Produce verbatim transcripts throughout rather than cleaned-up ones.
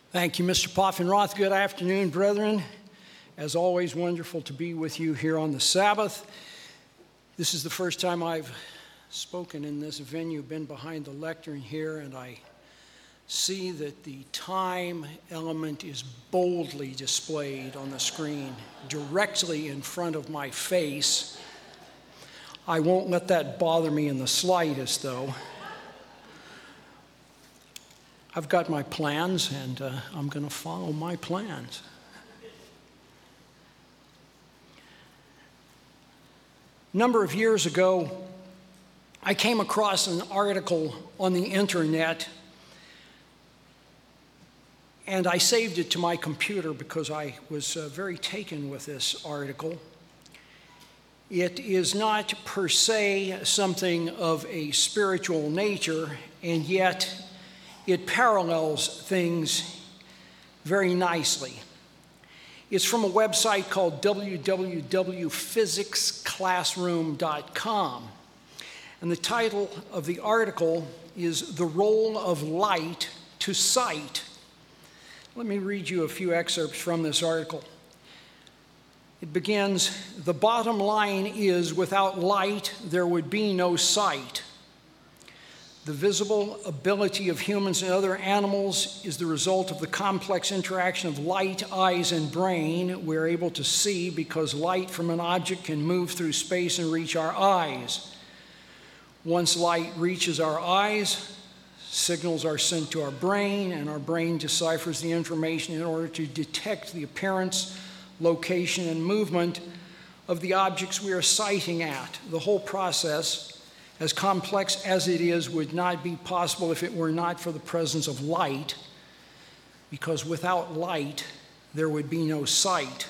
Thank you, Mister Poffenroth. Good afternoon, brethren. As always, wonderful to be with you here on the Sabbath. This is the first time I've spoken in this venue, been behind the lectern here, and I see that the time element is boldly displayed on the screen directly in front of my face. I won't let that bother me in the slightest, though. I've got my plans, and uh, I'm going to follow my plans. A number of years ago, I came across an article on the internet, and I saved it to my computer because I was uh, very taken with this article. It is not per se something of a spiritual nature, and yet it parallels things very nicely. It's from a website called w w w dot physics classroom dot com. And the title of the article is The Role of Light to Sight. Let me read you a few excerpts from this article. It begins, "The bottom line is, without light, there would be no sight. The visible ability of humans and other animals is the result of the complex interaction of light, eyes, and brain. We're able to see because light from an object can move through space and reach our eyes. Once light reaches our eyes, signals are sent to our brain, and our brain deciphers the information in order to detect the appearance, location, and movement of the objects we are sighting at. The whole process, as complex as it is, would not be possible if it were not for the presence of light, because without light, there would be no sight.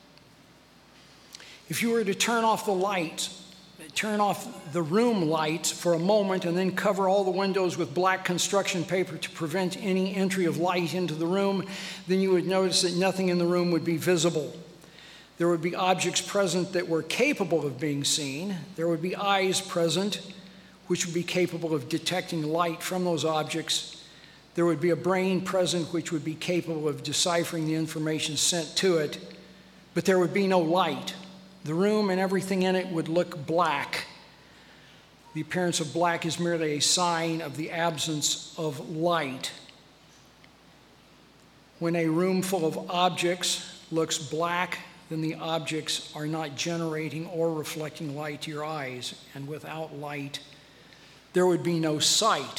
If you were to turn off the lights, turn off the room lights for a moment and then cover all the windows with black construction paper to prevent any entry of light into the room, then you would notice that nothing in the room would be visible. There would be objects present that were capable of being seen. There would be eyes present, which would be capable of detecting light from those objects. There would be a brain present, which would be capable of deciphering the information sent to it, but there would be no light. The room and everything in it would look black. The appearance of black is merely a sign of the absence of light. When a room full of objects looks black, then the objects are not generating or reflecting light to your eyes, and without light, there would be no sight.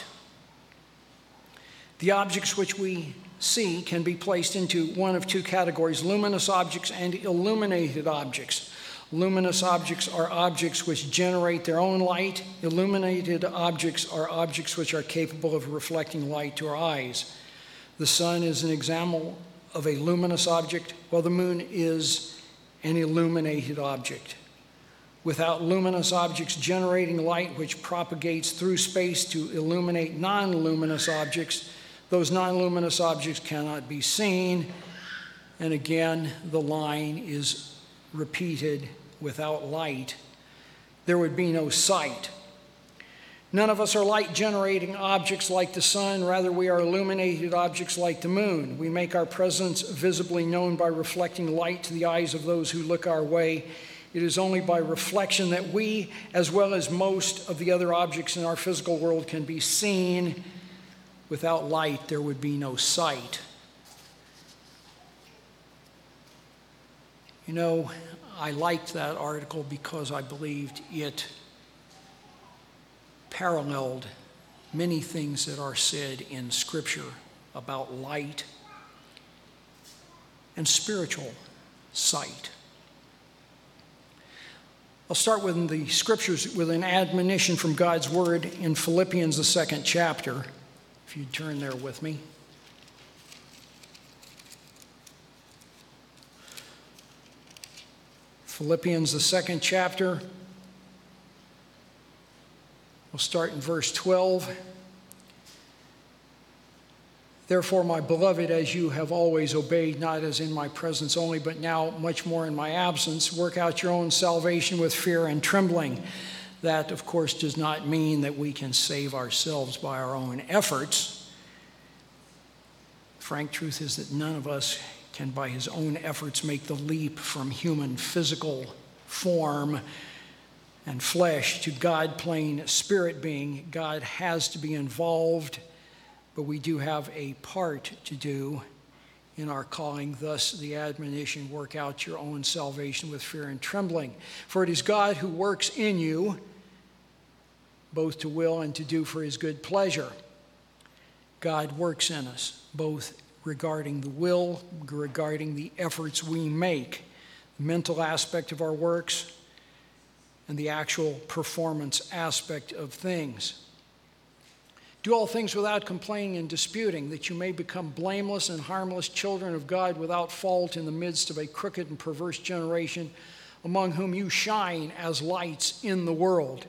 The objects which we see can be placed into one of two categories: luminous objects and illuminated objects. Luminous objects are objects which generate their own light. Illuminated objects are objects which are capable of reflecting light to our eyes. The sun is an example of a luminous object, while the moon is an illuminated object. Without luminous objects generating light which propagates through space to illuminate non-luminous objects, those non-luminous objects cannot be seen. And again, the line is repeated: without light, there would be no sight. None of us are light-generating objects like the sun. Rather, we are illuminated objects like the moon. We make our presence visibly known by reflecting light to the eyes of those who look our way. It is only by reflection that we, as well as most of the other objects in our physical world, can be seen. Without light, there would be no sight." You know, I liked that article because I believed it paralleled many things that are said in Scripture about light and spiritual sight. I'll start with the Scriptures with an admonition from God's Word in Philippians, the second chapter, if you'd turn there with me. Philippians, the second chapter. We'll start in verse twelve. "Therefore, my beloved, as you have always obeyed, not as in my presence only, but now much more in my absence, work out your own salvation with fear and trembling." That, of course, does not mean that we can save ourselves by our own efforts. Frank truth is that none of us can by his own efforts make the leap from human physical form and flesh to God-plane spirit being. God has to be involved, but we do have a part to do in our calling. Thus the admonition, work out your own salvation with fear and trembling. For it is God who works in you, both to will and to do for his good pleasure. God works in us, both regarding the will, regarding the efforts we make, the mental aspect of our works, and the actual performance aspect of things. Do all things without complaining and disputing, that you may become blameless and harmless children of God without fault in the midst of a crooked and perverse generation, among whom you shine as lights in the world.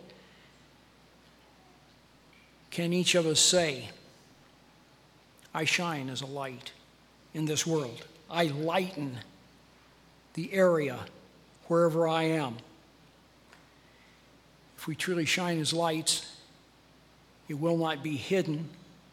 Can each of us say, I shine as a light in this world. I lighten the area wherever I am. If we truly shine as lights, it will not be hidden,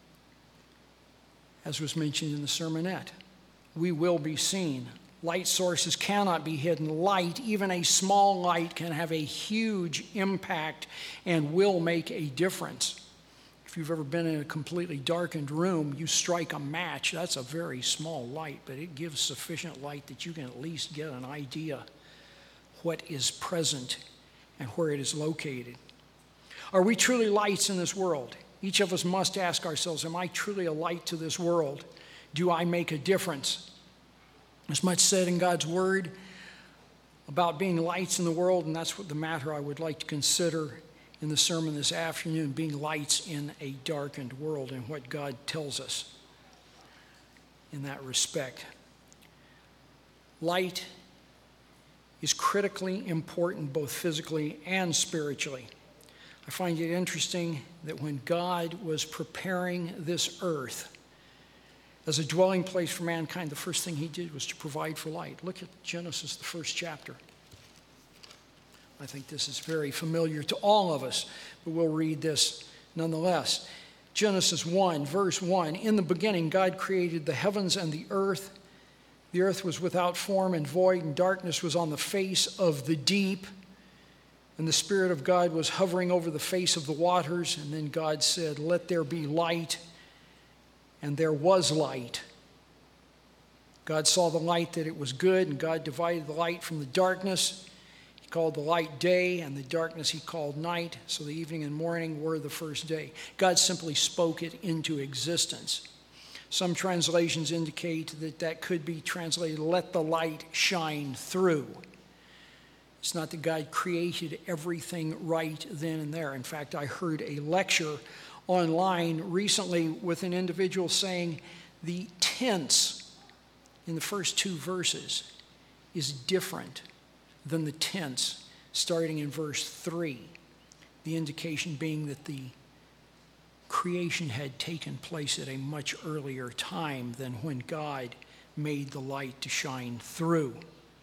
as was mentioned in the sermonette. We will be seen. Light sources cannot be hidden. Light, even a small light, can have a huge impact and will make a difference. If you've ever been in a completely darkened room, you strike a match. That's a very small light, but it gives sufficient light that you can at least get an idea what is present and where it is located. Are we truly lights in this world? Each of us must ask ourselves, am I truly a light to this world? Do I make a difference? There's much said in God's word about being lights in the world, and that's what the matter I would like to consider in the sermon this afternoon, being lights in a darkened world and what God tells us in that respect. Light is critically important both physically and spiritually. I find it interesting that when God was preparing this earth as a dwelling place for mankind, the first thing he did was to provide for light. Look at Genesis, the first chapter. I think this is very familiar to all of us, but we'll read this nonetheless. Genesis one, verse one, in the beginning God created the heavens and the earth. The earth was without form and void, and darkness was on the face of the deep. And the Spirit of God was hovering over the face of the waters. And then God said, let there be light. And there was light. God saw the light that it was good, and God divided the light from the darkness. He called the light day, and the darkness he called night. So the evening and morning were the first day. God simply spoke it into existence. Some translations indicate that that could be translated, let the light shine through. It's not that God created everything right then and there. In fact, I heard a lecture online recently with an individual saying the tense in the first two verses is different than the tense starting in verse three. The indication being that the creation had taken place at a much earlier time than when God made the light to shine through.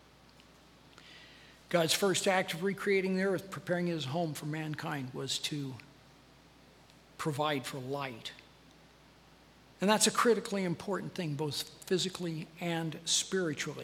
God's first act of recreating the earth, preparing his home for mankind, was to provide for light. And that's a critically important thing, both physically and spiritually.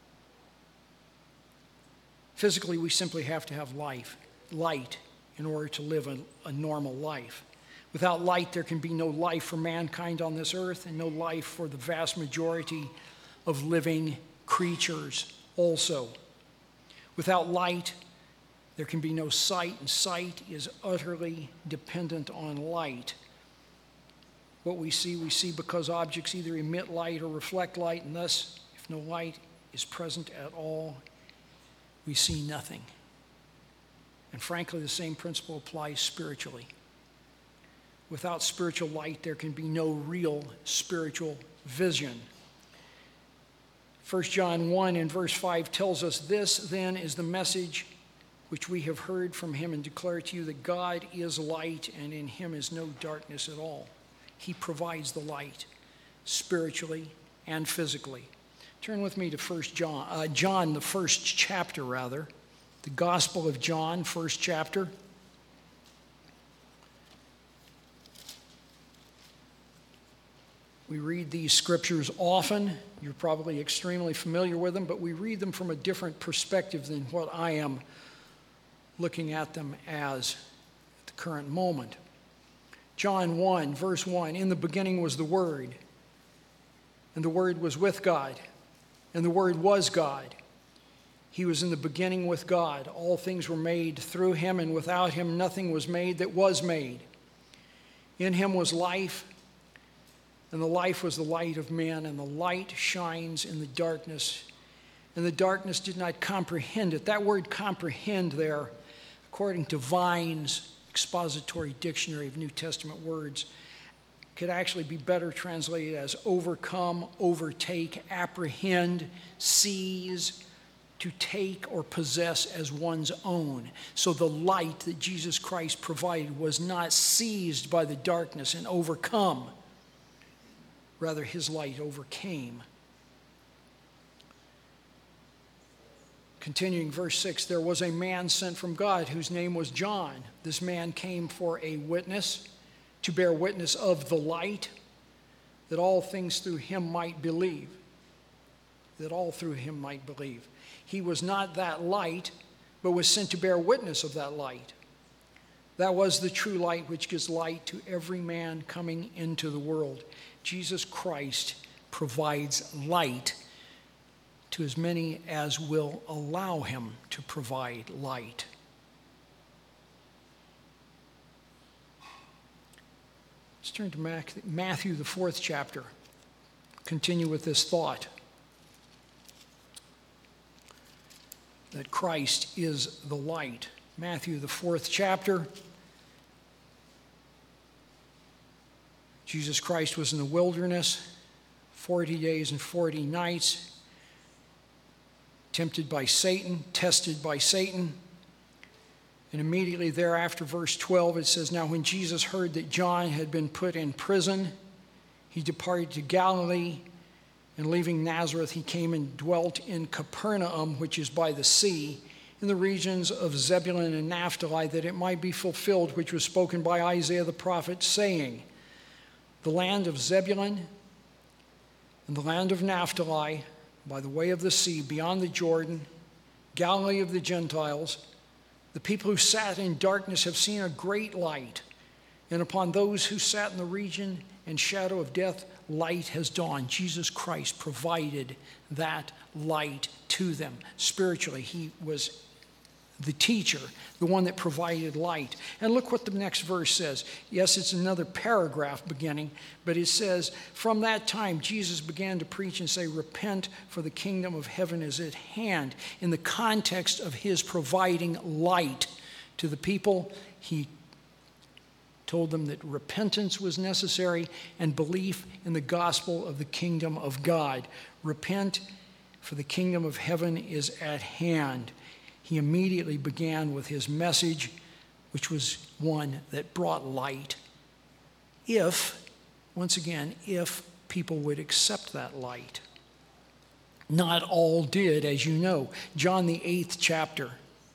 Physically, we simply have to have life, light in order to live a, a normal life. Without light, there can be no life for mankind on this earth and no life for the vast majority of living creatures also. Without light, there can be no sight, and sight is utterly dependent on light. What we see, we see because objects either emit light or reflect light, and thus, if no light is present at all, we see nothing. And frankly, the same principle applies spiritually. Without spiritual light, there can be no real spiritual vision. First John one in verse five tells us, this then is the message which we have heard from him and declare to you, that God is light and in him is no darkness at all. He provides the light spiritually and physically. Turn with me to First John, uh, John, the first chapter rather, the Gospel of John, first chapter. We read these scriptures often. You're probably extremely familiar with them, but we read them from a different perspective than what I am looking at them as at the current moment. John one, verse one, in the beginning was the Word, and the Word was with God, and the Word was God. He was in the beginning with God. All things were made through him, and without him nothing was made that was made. In him was life, and the life was the light of men, and the light shines in the darkness, and the darkness did not comprehend it. That word comprehend there, according to Vine's Expository Dictionary of New Testament Words, could actually be better translated as overcome, overtake, apprehend, seize, to take or possess as one's own. So the light that Jesus Christ provided was not seized by the darkness and overcome. Rather, his light overcame. Continuing verse six, there was a man sent from God whose name was John. This man came for a witness, to bear witness of the light, that all things through him might believe. That all through him might believe. He was not that light, but was sent to bear witness of that light. That was the true light which gives light to every man coming into the world. Jesus Christ provides light to as many as will allow him to provide light. Let's turn to Matthew, the fourth chapter. Continue with this thought that Christ is the light. Matthew, the fourth chapter. Jesus Christ was in the wilderness forty days and forty nights, tempted by Satan, tested by Satan. And immediately thereafter, verse twelve, it says, now when Jesus heard that John had been put in prison, he departed to Galilee, and leaving Nazareth, he came and dwelt in Capernaum, which is by the sea, in the regions of Zebulun and Naphtali, that it might be fulfilled, which was spoken by Isaiah the prophet, saying, the land of Zebulun and the land of Naphtali, by the way of the sea, beyond the Jordan, Galilee of the Gentiles, the people who sat in darkness have seen a great light, and upon those who sat in the region and shadow of death, light has dawned. Jesus Christ provided that light to them. Spiritually, he was the teacher, the one that provided light. And look what the next verse says. Yes, it's another paragraph beginning, but it says, from that time Jesus began to preach and say, repent, for the kingdom of heaven is at hand. In the context of his providing light to the people, he told them that repentance was necessary and belief in the gospel of the kingdom of God. Repent, for the kingdom of heaven is at hand. He immediately began with his message, which was one that brought light. If, once again, if people would accept that light. Not all did, as you know. John, the eighth chapter.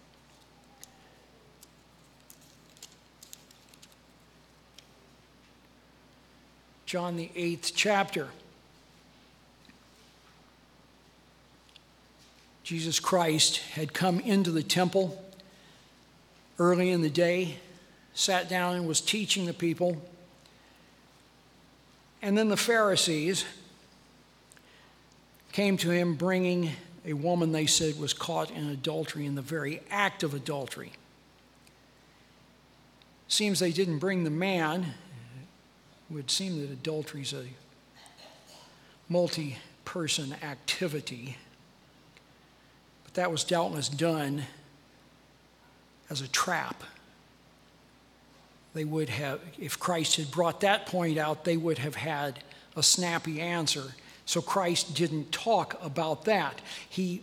John, the eighth chapter. Jesus Christ had come into the temple early in the day, sat down and was teaching the people. And then the Pharisees came to him bringing a woman they said was caught in adultery, in the very act of adultery. Seems they didn't bring the man. It would seem that adultery is a multi-person activity. But that was doubtless done as a trap. They would have, if Christ had brought that point out, they would have had a snappy answer. So Christ didn't talk about that. He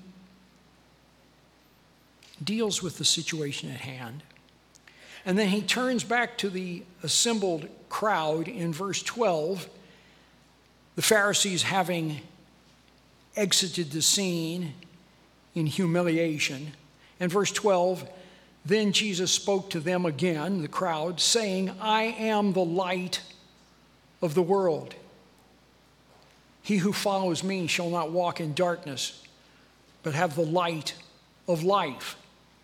deals with the situation at hand. And then he turns back to the assembled crowd in verse twelve. The Pharisees having exited the scene in humiliation. And verse twelve, then Jesus spoke to them again, the crowd, saying, I am the light of the world. He who follows me shall not walk in darkness, but have the light of life.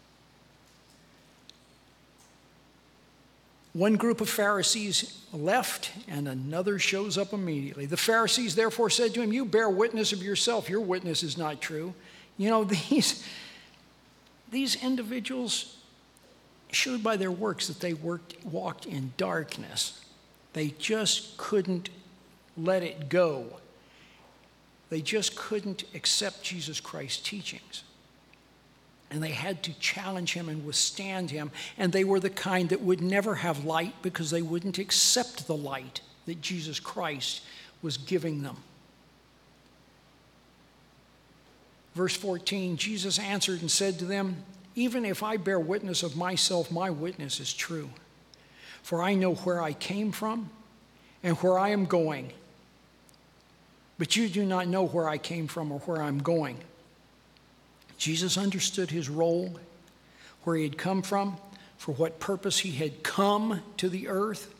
One group of Pharisees left, and another shows up immediately. The Pharisees therefore said to him, you bear witness of yourself. Your witness is not true. You know, these, these individuals showed by their works that they worked, walked in darkness. They just couldn't let it go. They just couldn't accept Jesus Christ's teachings. And they had to challenge him and withstand him. And they were the kind that would never have light because they wouldn't accept the light that Jesus Christ was giving them. Verse fourteen, Jesus answered and said to them, even if I bear witness of myself, my witness is true. For I know where I came from and where I am going. But you do not know where I came from or where I'm going. Jesus understood his role, where he had come from, for what purpose he had come to the earth.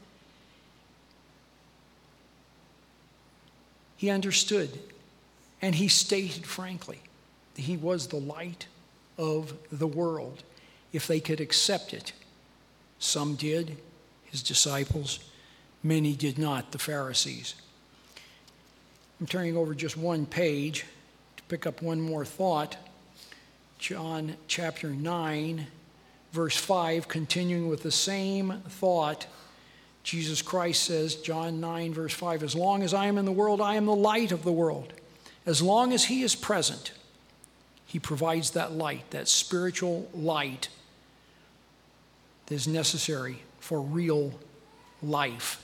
He understood, and he stated frankly that he was the light of the world, if they could accept it. Some did, his disciples. Many did not, the Pharisees. I'm turning over just one page to pick up one more thought. John chapter nine, verse five, continuing with the same thought. Jesus Christ says, John nine, verse five, as long as I am in the world, I am the light of the world. As long as he is present, he provides that light, that spiritual light that is necessary for real life.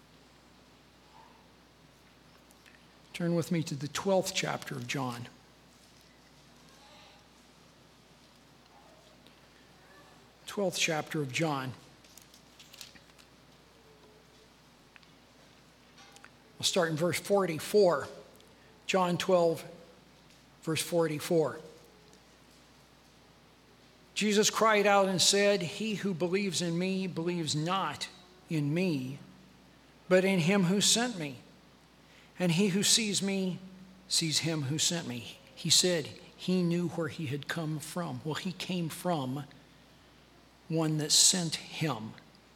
Turn with me to the twelfth chapter of John. twelfth chapter of John. I'll start in verse forty-four. John twelve, verse forty-four. Jesus cried out and said, he who believes in me believes not in me, but in him who sent me. And he who sees me sees him who sent me. He said he knew where he had come from. Well, he came from one that sent him.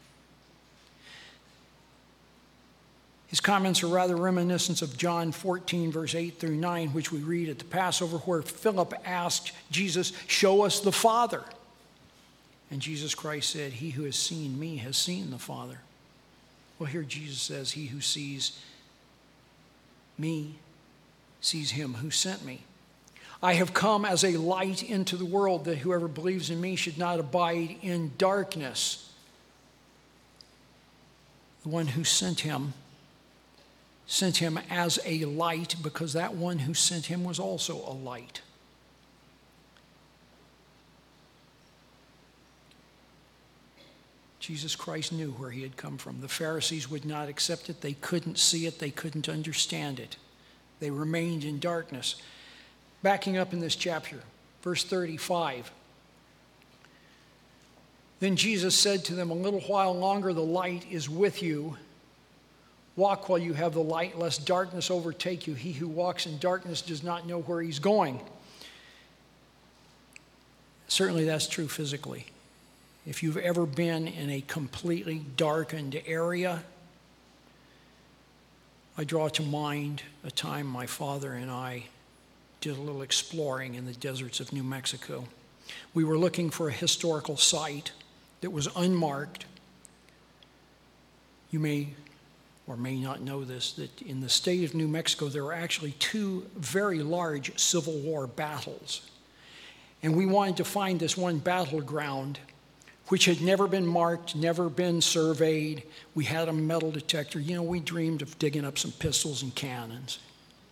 His comments are rather reminiscent of John fourteen, verse eight through nine, which we read at the Passover, where Philip asked Jesus, show us the Father. And Jesus Christ said, he who has seen me has seen the Father. Well, here Jesus says, he who sees me sees him who sent me. I have come as a light into the world, that whoever believes in me should not abide in darkness. The one who sent him sent him as a light, because that one who sent him was also a light. Jesus Christ knew where he had come from. The Pharisees would not accept it. They couldn't see it. They couldn't understand it. They remained in darkness. Backing up in this chapter, verse thirty-five. Then Jesus said to them, a little while longer the light is with you. Walk while you have the light, lest darkness overtake you. He who walks in darkness does not know where he's going. Certainly that's true physically. If you've ever been in a completely darkened area, I draw to mind a time my father and I did a little exploring in the deserts of New Mexico. We were looking for a historical site that was unmarked. You may or may not know this, that in the state of New Mexico, there were actually two very large Civil War battles. And we wanted to find this one battleground, which had never been marked, never been surveyed. We had a metal detector. You know, we dreamed of digging up some pistols and cannons.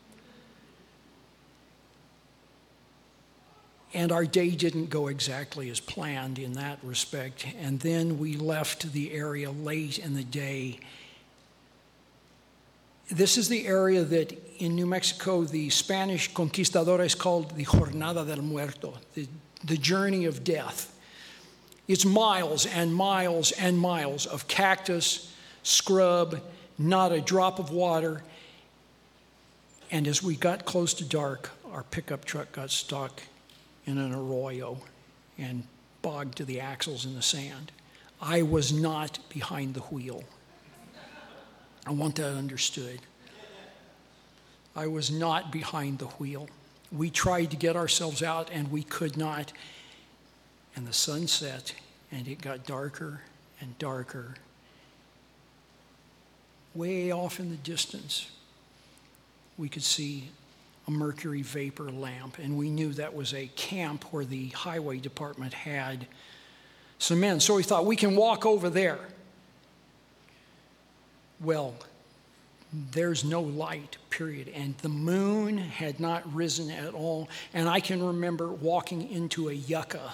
And our day didn't go exactly as planned in that respect. And then we left the area late in the day. This is the area that in New Mexico the Spanish conquistadores called the Jornada del Muerto, the, the journey of death. It's miles and miles and miles of cactus, scrub, not a drop of water. And as we got close to dark, our pickup truck got stuck in an arroyo and bogged to the axles in the sand. I was not behind the wheel. I want that understood. I was not behind the wheel. We tried to get ourselves out and we could not. And the sun set and it got darker and darker. Way off in the distance, we could see a mercury vapor lamp, and we knew that was a camp where the highway department had some men. So we thought, we can walk over there. Well, there's no light, period. And the moon had not risen at all. And I can remember walking into a yucca.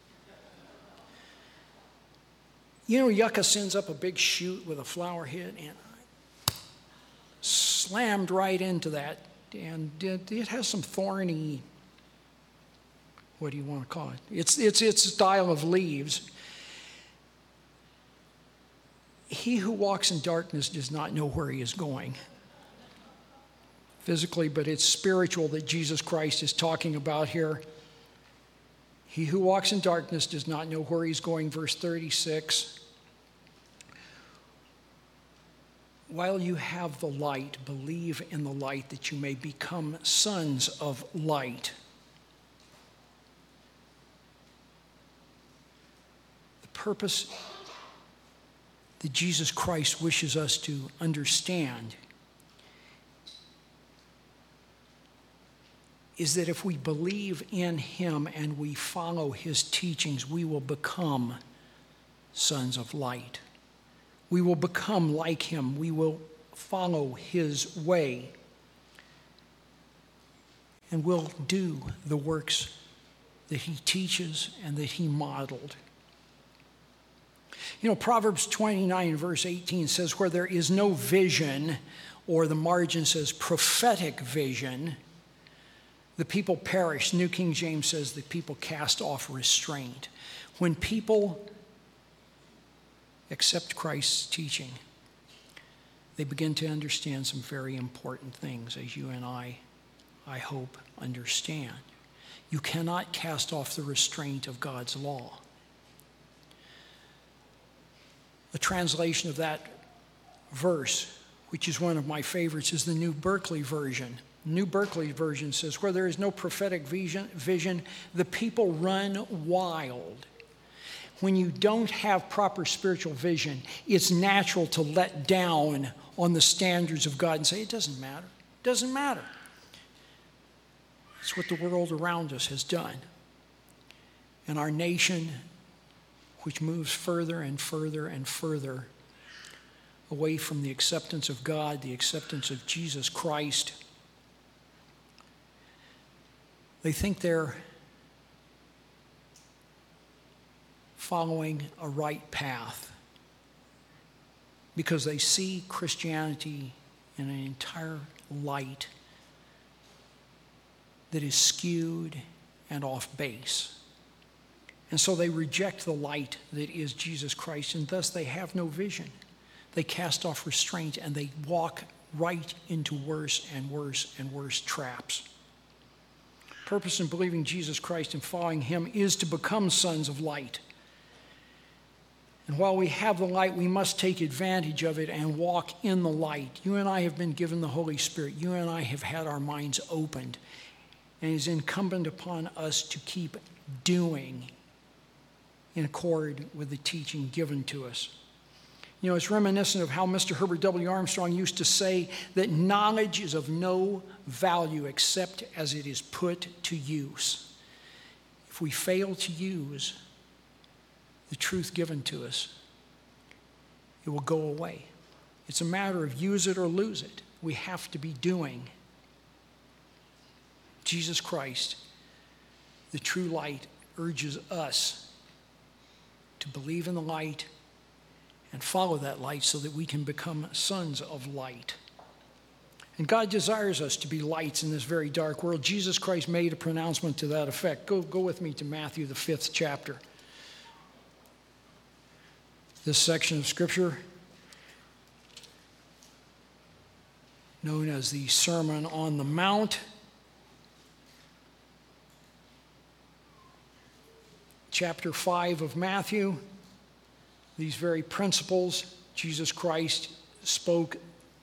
You know, yucca sends up a big shoot with a flower head, and I slammed right into that. And it, it has some thorny, what do you want to call it? It's, it's, it's a style of leaves. He who walks in darkness does not know where he is going physically, but it's spiritual that Jesus Christ is talking about here. He who walks in darkness does not know where he's going. Verse thirty-six. While you have the light, believe in the light that you may become sons of light. The purpose that Jesus Christ wishes us to understand is that if we believe in him and we follow his teachings, we will become sons of light. We will become like him. We will follow his way. And we'll do the works that he teaches and that he modeled. You know, Proverbs twenty-nine, verse eighteen says, where there is no vision, or the margin says prophetic vision, the people perish. New King James says the people cast off restraint. When people accept Christ's teaching, they begin to understand some very important things, as you and I, I hope, understand. You cannot cast off the restraint of God's law. A translation of that verse, which is one of my favorites, is the New Berkeley version. New Berkeley version says, where there is no prophetic vision, vision, the people run wild. When you don't have proper spiritual vision, it's natural to let down on the standards of God and say, it doesn't matter. It doesn't matter. It's what the world around us has done. And our nation, which moves further and further and further away from the acceptance of God, the acceptance of Jesus Christ, they think they're following a right path because they see Christianity in an entire light that is skewed and off base. And so they reject the light that is Jesus Christ, and thus they have no vision. They cast off restraint and they walk right into worse and worse and worse traps. Purpose in believing Jesus Christ and following him is to become sons of light. And while we have the light, we must take advantage of it and walk in the light. You and I have been given the Holy Spirit. You and I have had our minds opened. And it is incumbent upon us to keep doing in accord with the teaching given to us. You know, it's reminiscent of how Mister Herbert W. Armstrong used to say that knowledge is of no value except as it is put to use. If we fail to use the truth given to us, it will go away. It's a matter of use it or lose it. We have to be doing. Jesus Christ, the true light, urges us to believe in the light and follow that light so that we can become sons of light. And God desires us to be lights in this very dark world. Jesus Christ made a pronouncement to that effect. Go, go with me to Matthew, the fifth chapter. This section of Scripture. known as the Sermon on the Mount. Chapter five of Matthew, these very principles Jesus Christ spoke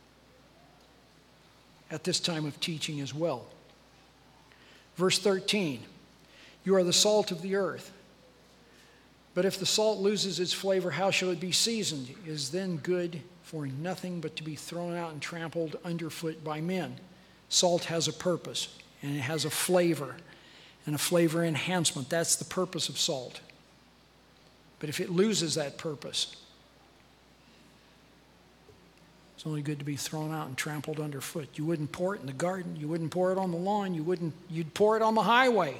at this time of teaching as well. Verse thirteen, you are the salt of the earth. But if the salt loses its flavor, how shall it be seasoned? It is then good for nothing but to be thrown out and trampled underfoot by men. Salt has a purpose, and it has a flavor, and a flavor enhancement. That's the purpose of salt. But if it loses that purpose, it's only good to be thrown out and trampled underfoot. You wouldn't pour it in the garden. You wouldn't pour it on the lawn. You wouldn't, you'd pour it on the highway.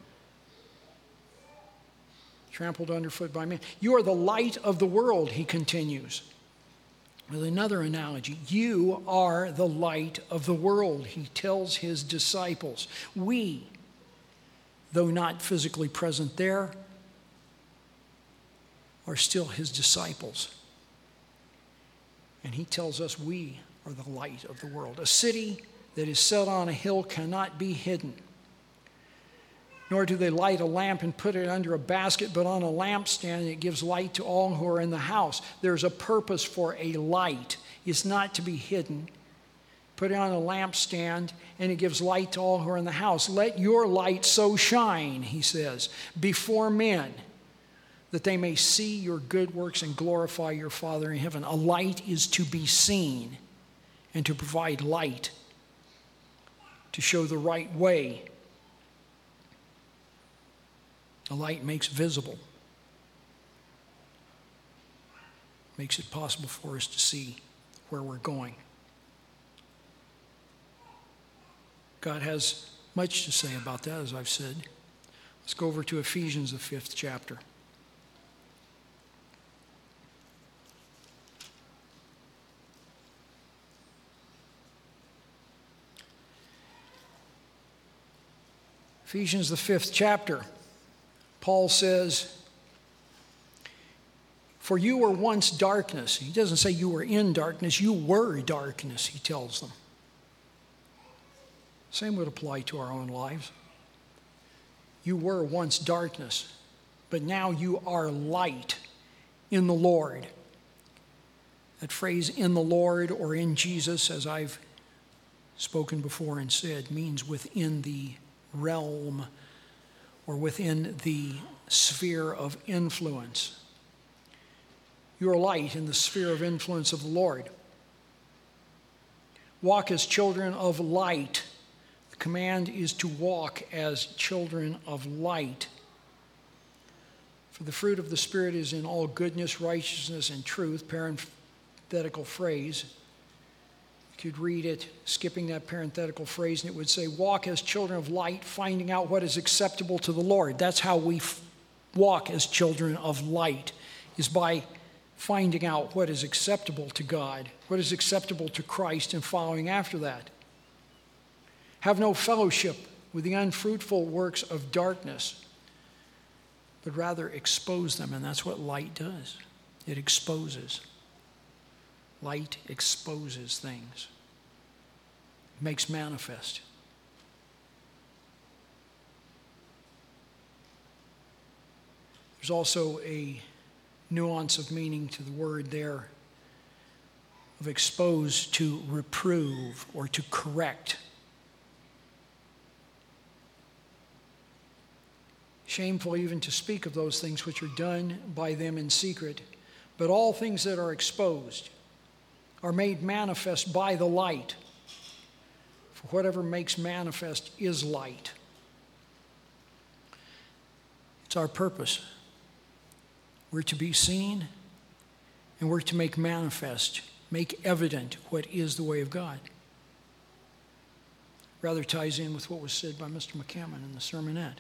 Trampled underfoot by men. You are the light of the world, he continues. With another analogy, you are the light of the world, he tells his disciples. We, though not physically present there, are still his disciples. And he tells us we are the light of the world. A city that is set on a hill cannot be hidden. Nor do they light a lamp and put it under a basket, but on a lampstand, and it gives light to all who are in the house. There's a purpose for a light. It's not to be hidden. Put it on a lampstand, and it gives light to all who are in the house. Let your light so shine, he says, before men, that they may see your good works and glorify your Father in heaven. A light is to be seen and to provide light, to show the right way. A light makes visible, makes it possible for us to see where we're going. God has much to say about that, as I've said. Let's go over to Ephesians, the fifth chapter. Ephesians, the fifth chapter. Paul says, for you were once darkness. He doesn't say you were in darkness. You were darkness, he tells them. Same would apply to our own lives. You were once darkness, but now you are light in the Lord. That phrase, in the Lord or in Jesus, as I've spoken before and said, means within the realm or within the sphere of influence. You are light in the sphere of influence of the Lord. Walk as children of light. The command is to walk as children of light. For the fruit of the Spirit is in all goodness, righteousness, and truth. Parenthetical phrase. You could read it, skipping that parenthetical phrase, and it would say, walk as children of light, finding out what is acceptable to the Lord. That's how we f- walk as children of light, is by finding out what is acceptable to God, what is acceptable to Christ, and following after that. Have no fellowship with the unfruitful works of darkness, but rather expose them, and that's what light does. It exposes. Light exposes things, makes manifest. There's also a nuance of meaning to the word there of expose, to reprove or to correct. Shameful even to speak of those things which are done by them in secret, but all things that are exposed are made manifest by the light. For whatever makes manifest is light. It's our purpose. We're to be seen, and we're to make manifest, make evident what is the way of God. Rather ties in with what was said by Mister McCammon in the sermonette.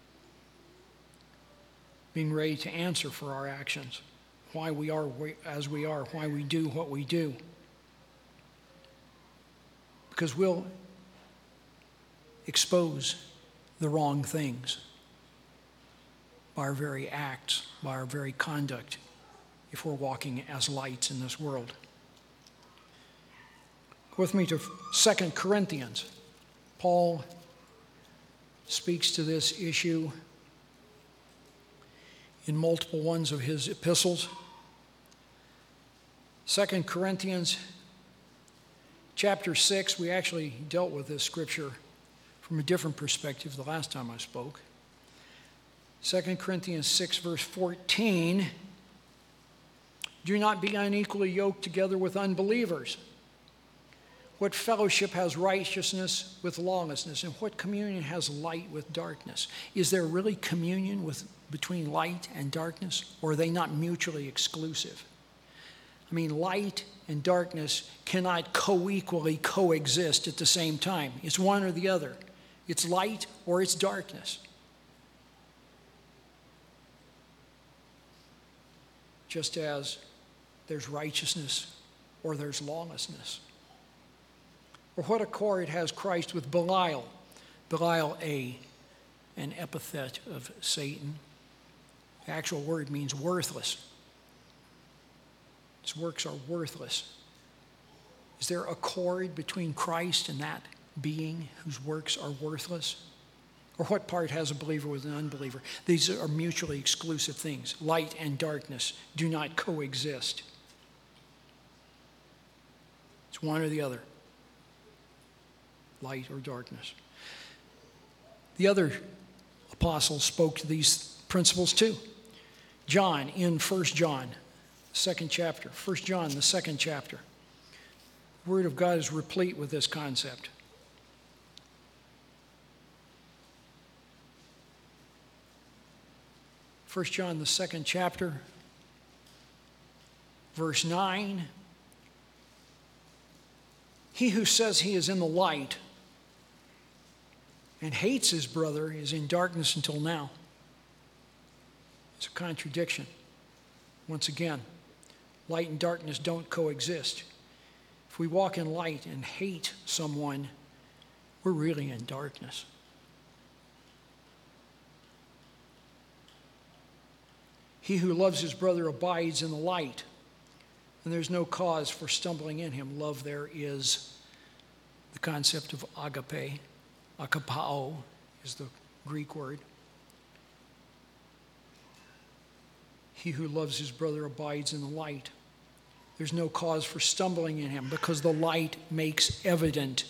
Being ready to answer for our actions, why we are as we are, why we do what we do. Because we'll expose the wrong things by our very acts, by our very conduct, if we're walking as lights in this world. with me to Second Corinthians. Paul speaks to this issue in multiple ones of his epistles. Second Corinthians chapter six, we actually dealt with this scripture from a different perspective the last time I spoke. Second Corinthians six, verse fourteen, do not be unequally yoked together with unbelievers. What fellowship has righteousness with lawlessness? And what communion has light with darkness? Is there really communion with, between light and darkness? Or are they not mutually exclusive? I mean, light and darkness cannot co-equally coexist at the same time. It's one or the other. It's light or it's darkness. Just as there's righteousness or there's lawlessness. Or what accord has Christ with Belial? Belial, a, an epithet of Satan. The actual word means worthless. His works are worthless. Is there accord between Christ and that being whose works are worthless? Or what part has a believer with an unbeliever? These are mutually exclusive things. Light and darkness do not coexist. It's one or the other. Light or darkness. The other apostles spoke to these principles too. John in First John, second chapter. First John, the second chapter. The Word of God is replete with this concept. First John, the second chapter, verse nine. He who says he is in the light and hates his brother is in darkness until now. It's a contradiction. Once again, light and darkness don't coexist. If we walk in light and hate someone, we're really in darkness. He who loves his brother abides in the light, and there's no cause for stumbling in him. Love there is the concept of agape. Agapao is the Greek word. He who loves his brother abides in the light. There's no cause for stumbling in him because the light makes evident,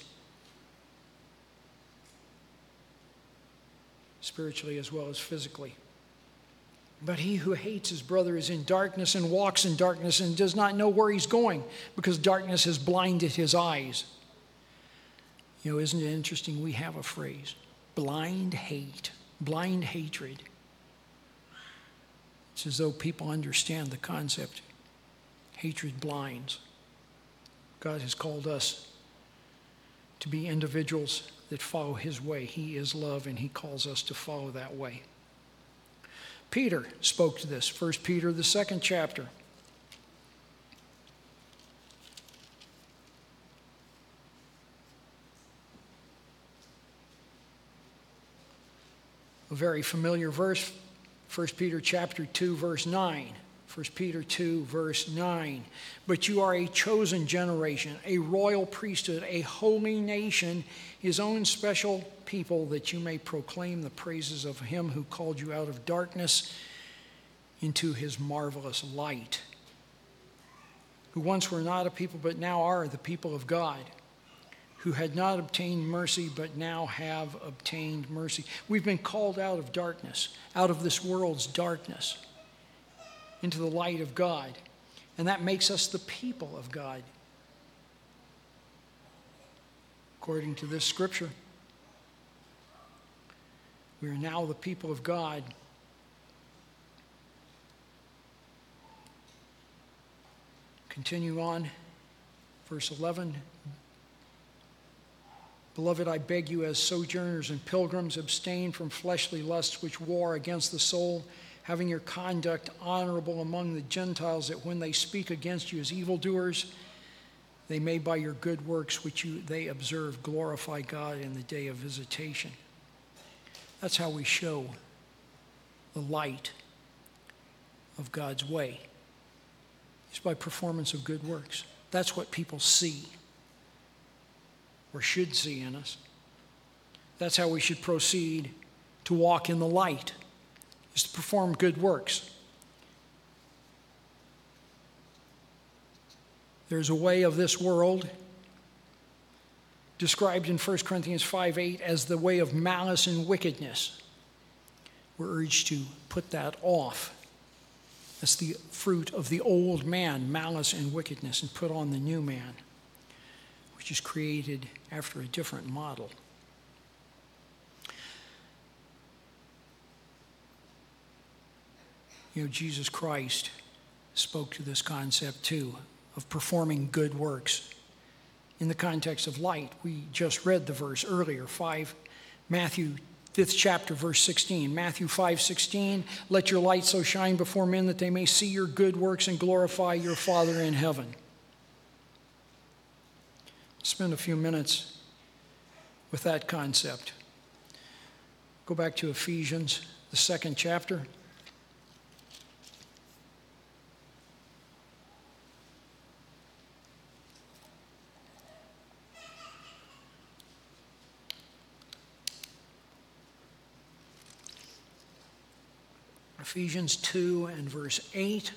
spiritually as well as physically. But he who hates his brother is in darkness and walks in darkness and does not know where he's going because darkness has blinded his eyes. You know, isn't it interesting? We have a phrase, blind hate, blind hatred. It's as though people understand the concept. Hatred blinds. God has called us to be individuals that follow his way. He is love, and he calls us to follow that way. Peter spoke to this, First Peter, the second chapter. A very familiar verse, First Peter chapter two, verse nine. First Peter two, verse nine. But you are a chosen generation, a royal priesthood, a holy nation, his own special people, that you may proclaim the praises of him who called you out of darkness into his marvelous light. Who once were not a people, but now are the people of God. Who had not obtained mercy, but now have obtained mercy. We've been called out of darkness, out of this world's darkness, into the light of God. And that makes us the people of God. According to this scripture, we are now the people of God. Continue on, verse eleven. Beloved, I beg you as sojourners and pilgrims, abstain from fleshly lusts which war against the soul, having your conduct honorable among the Gentiles, that when they speak against you as evildoers, they may by your good works which you, they observe glorify God in the day of visitation. That's how we show the light of God's way. It's by performance of good works. That's what people see. or should see in us. That's how we should proceed to walk in the light, is to perform good works. There's a way of this world described in First Corinthians five eight as the way of malice and wickedness. We're urged to put that off. That's the fruit of the old man, malice and wickedness, and put on the new man, which is created after a different model. You know, Jesus Christ spoke to this concept too, of performing good works in the context of light. We just read the verse earlier, five, Matthew fifth chapter, verse sixteen. Matthew five sixteen, let your light so shine before men that they may see your good works and glorify your Father in heaven. Spend a few minutes with that concept. Go back to Ephesians, the second chapter. Ephesians two and verse eight.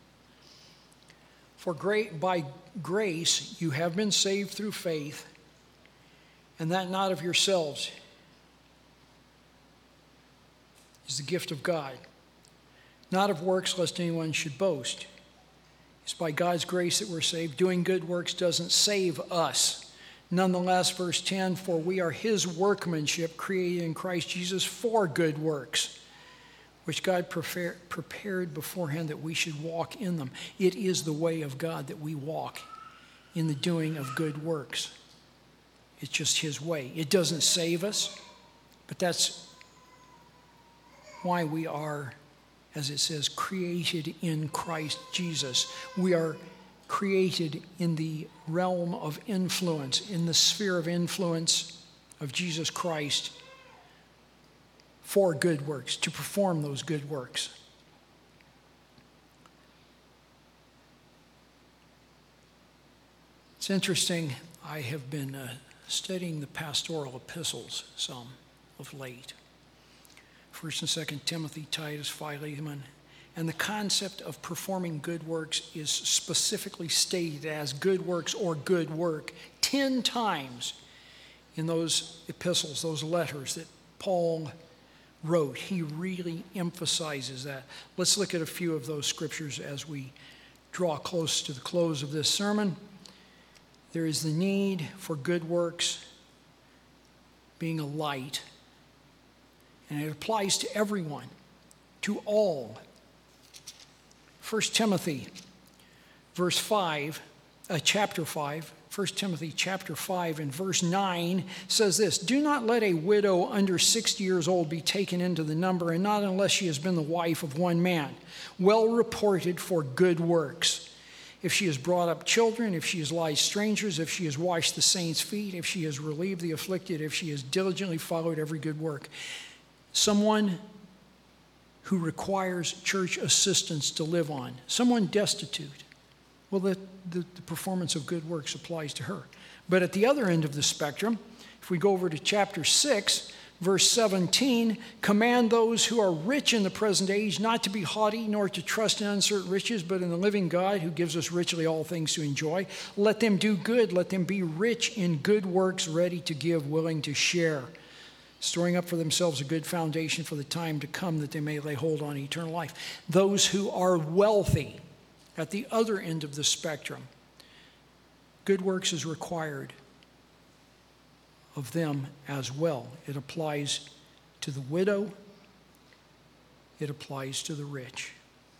For great, by grace you have been saved through faith, and that not of yourselves, is the gift of God, not of works, lest anyone should boast. It's by God's grace that we're saved. Doing good works doesn't save us. Nonetheless, verse ten, for we are his workmanship, created in Christ Jesus for good works, which God prepared beforehand that we should walk in them. It is the way of God that we walk in the doing of good works. It's just his way. It doesn't save us, but that's why we are, as it says, created in Christ Jesus. We are created in the realm of influence, in the sphere of influence of Jesus Christ, for good works, to perform those good works. It's interesting, I have been uh, studying the pastoral epistles some of late. First and Second Timothy, Titus, Philemon. And the concept of performing good works is specifically stated as good works or good work ten times in those epistles, those letters that Paul wrote. He really emphasizes that. Let's look at a few of those scriptures as we draw close to the close of this sermon. There is the need for good works being a light, and it applies to everyone, to all. First Timothy, verse five, uh, chapter five, First Timothy chapter five and verse nine says this, do not let a widow under sixty years old be taken into the number, and not unless she has been the wife of one man, well reported for good works. If she has brought up children, if she has lied strangers, if she has washed the saints' feet, if she has relieved the afflicted, if she has diligently followed every good work. Someone who requires church assistance to live on, someone destitute. Well, the, the, the performance of good works applies to her. But at the other end of the spectrum, if we go over to chapter six, verse seventeen, command those who are rich in the present age not to be haughty, nor to trust in uncertain riches, but in the living God who gives us richly all things to enjoy. Let them do good. Let them be rich in good works, ready to give, willing to share, storing up for themselves a good foundation for the time to come, that they may lay hold on eternal life. Those who are wealthy, at the other end of the spectrum, good works is required of them as well. It applies to the widow. It applies to the rich.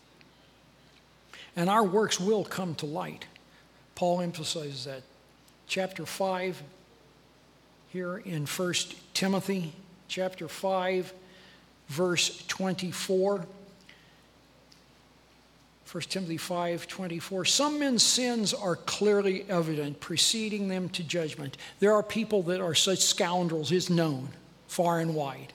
And our works will come to light. Paul emphasizes that. Chapter five, here in First Timothy, chapter five, verse twenty-four. First Timothy five twenty-four, some men's sins are clearly evident, preceding them to judgment. There are people that are such scoundrels, it's known, far and wide.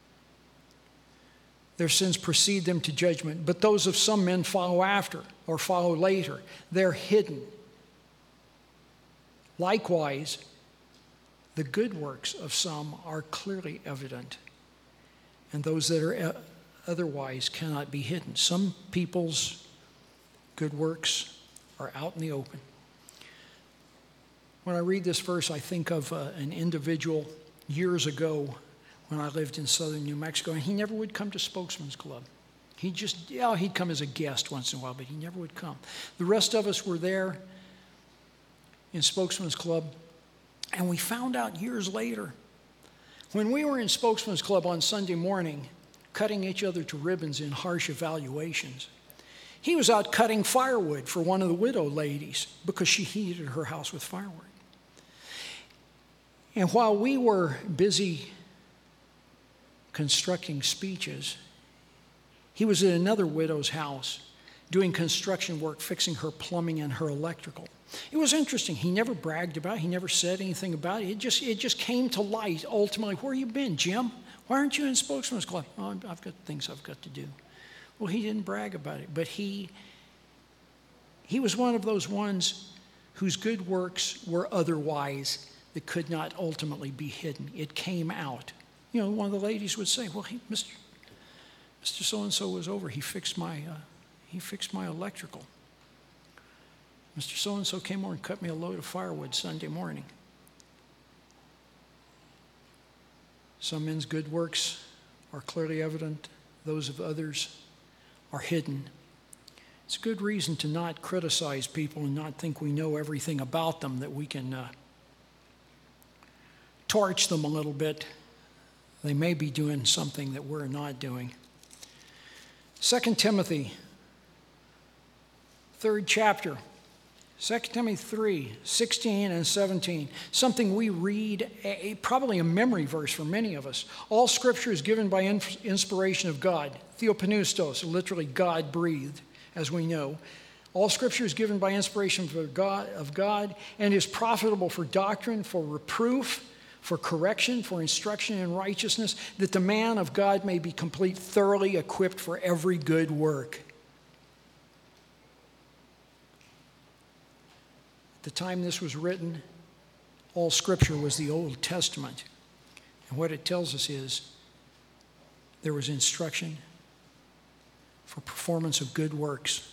Their sins precede them to judgment, but those of some men follow after or follow later. They're hidden. Likewise, The good works of some are clearly evident, and those that are otherwise cannot be hidden. Some people's good works are out in the open. When I read this verse, I think of uh, an individual years ago when I lived in southern New Mexico, and he never would come to Spokesman's Club. He just, yeah, he'd come as a guest once in a while, but he never would come. The rest of us were there in Spokesman's Club, and we found out years later, when we were in Spokesman's Club on Sunday morning, cutting each other to ribbons in harsh evaluations, he was out cutting firewood for one of the widow ladies because she heated her house with firewood. And while we were busy constructing speeches, he was at another widow's house doing construction work, fixing her plumbing and her electrical. It was interesting. He never bragged about it. He never said anything about it. It just, it just came to light ultimately. Where you been, Jim? Why aren't you in Spokesman's Club? Oh, I've got things I've got to do. Well, he didn't brag about it, but he, he was one of those ones whose good works were otherwise that could not ultimately be hidden. It came out. You know, one of the ladies would say, well, he, Mister Mister So-and-so was over. He fixed my, uh, he fixed my electrical. Mister So-and-so came over and cut me a load of firewood Sunday morning. Some men's good works are clearly evident. Those of others are hidden. It's a good reason to not criticize people and not think we know everything about them, that we can uh, torch them a little bit. They may be doing something that we're not doing. Second Timothy, third chapter. Second Timothy three, sixteen and seventeen, something we read, a, probably a memory verse for many of us. All Scripture is given by in, inspiration of God. Theopneustos, literally God-breathed, as we know. All Scripture is given by inspiration of God, of God and is profitable for doctrine, for reproof, for correction, for instruction in righteousness, that the man of God may be complete, thoroughly equipped for every good work. At the time this was written, all Scripture was the Old Testament. And what it tells us is there was instruction for performance of good works.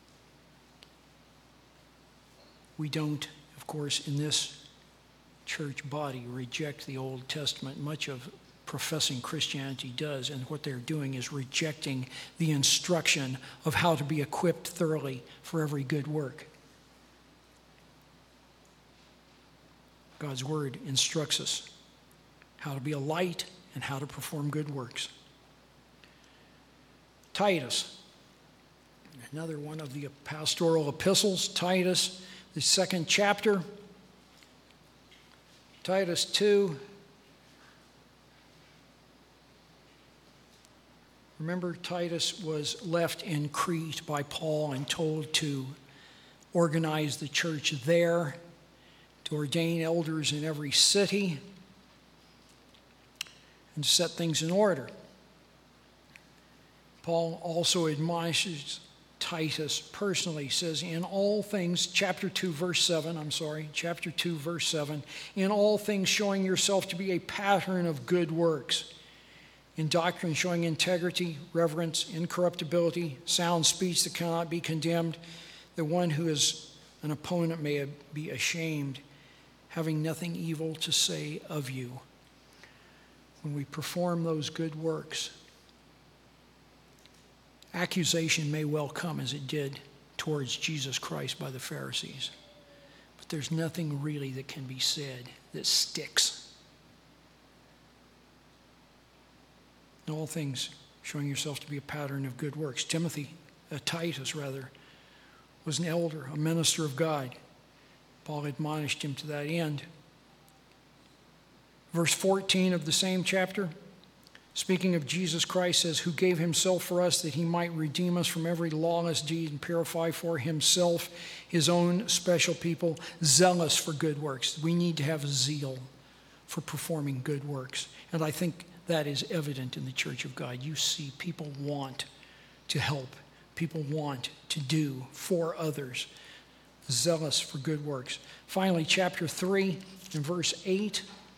We don't, of course, in this church body reject the Old Testament. Much of professing Christianity does, and what they're doing is rejecting the instruction of how to be equipped thoroughly for every good work. God's Word instructs us how to be a light and how to perform good works. Titus, another one of the pastoral epistles. Titus, the second chapter. Titus two. Remember, Titus was left in Crete by Paul and told to organize the church there, to ordain elders in every city, and set things in order. Paul also admonishes Titus personally. He says, in all things, chapter two, verse seven, I'm sorry, chapter two, verse seven, in all things showing yourself to be a pattern of good works, in doctrine showing integrity, reverence, incorruptibility, sound speech that cannot be condemned, that one who is an opponent may be ashamed, having nothing evil to say of you. When we perform those good works, accusation may well come, as it did towards Jesus Christ by the Pharisees. But there's nothing really that can be said that sticks. In all things, showing yourself to be a pattern of good works. Timothy, uh, Titus rather, was an elder, a minister of God. Paul admonished him to that end. Verse fourteen of the same chapter, speaking of Jesus Christ, says, who gave himself for us that he might redeem us from every lawless deed and purify for himself his own special people, zealous for good works. We need to have zeal for performing good works. And I think that is evident in the Church of God. You see people want to help. People want to do for others. Zealous for good works. Finally, chapter three and verse eight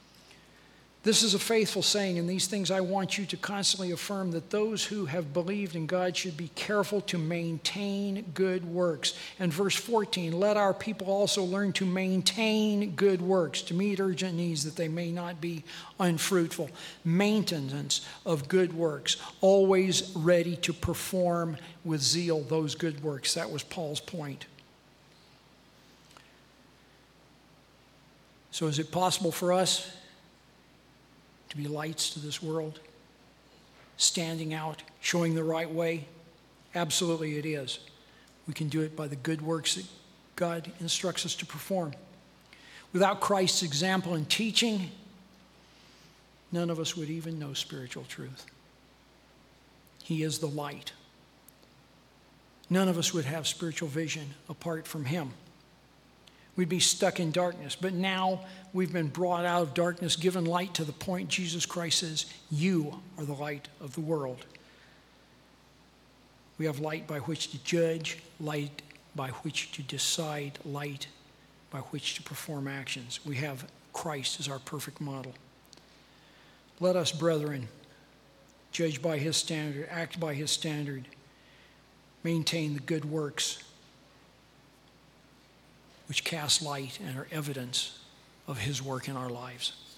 This is a faithful saying, and these things I want you to constantly affirm, that those who have believed in God should be careful to maintain good works. And verse fourteen, let our people also learn to maintain good works, to meet urgent needs, that they may not be unfruitful. Maintenance of good works, always ready to perform with zeal those good works. That was Paul's point. So is it possible for us to be lights to this world, standing out, showing the right way? Absolutely it is. We can do it by the good works that God instructs us to perform. Without Christ's example and teaching, none of us would even know spiritual truth. He is the light. None of us would have spiritual vision apart from him. We'd be stuck in darkness. But now we've been brought out of darkness, given light to the point Jesus Christ says, you are the light of the world. We have light by which to judge, light by which to decide, light by which to perform actions. We have Christ as our perfect model. Let us, brethren, judge by his standard, act by his standard, maintain the good works which cast light and are evidence of his work in our lives.